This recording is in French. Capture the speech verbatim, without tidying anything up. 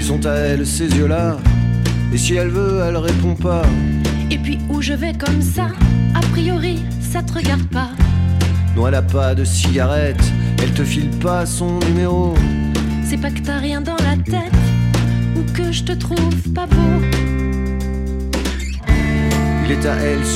sont à elle ces yeux-là. Et si elle veut, elle répond pas. Et puis où je vais comme ça, a priori, ça te regarde pas. Non, elle a pas de cigarette, elle te file pas son numéro. C'est pas que t'as rien dans la tête, ou que je te trouve pas beau. Il est à elle